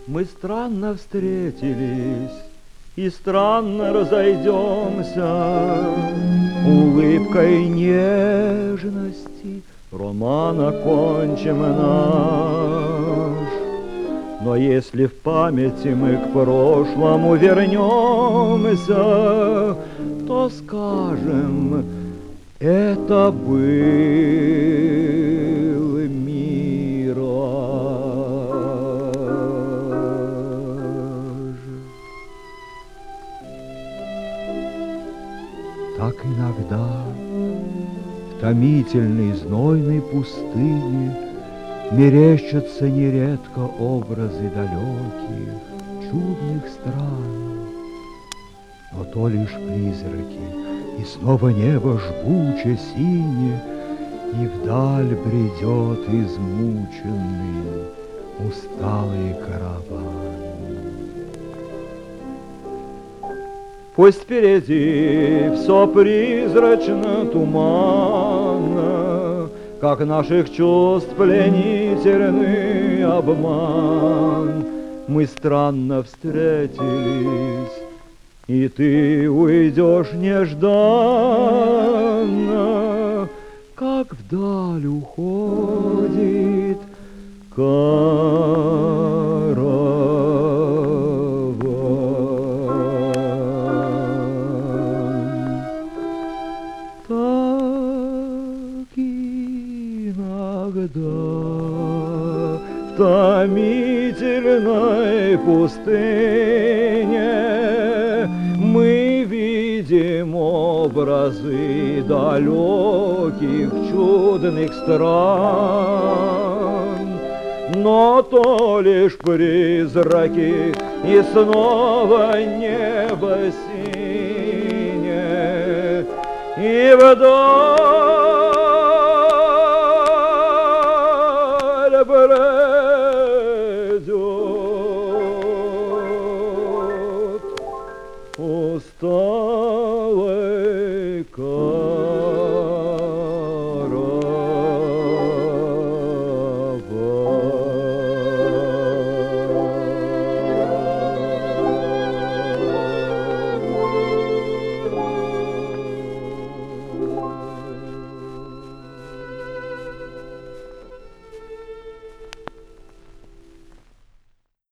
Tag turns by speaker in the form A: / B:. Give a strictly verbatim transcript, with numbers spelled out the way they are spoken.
A: Мы странно встретились и странно разойдемся, улыбкой нежности роман окончим наш. Но если в памяти мы к прошлому вернемся, то скажем, это был мираж. Так иногда в томительной знойной пустыне мерещатся нередко образы далеких, чудных стран. Но то лишь призраки, и снова небо жгуче синее, и вдаль бредет измученный, усталый караван. Пусть впереди все призрачно, туманно, как наших чувств пленительный обман. Мы странно встретились, и ты уйдешь нежданно, как вдаль уходит караван. Так иногда в томительной пустыне мы видим образы далеких чудных стран, но то лишь призраки, и снова небо синее, и вдаль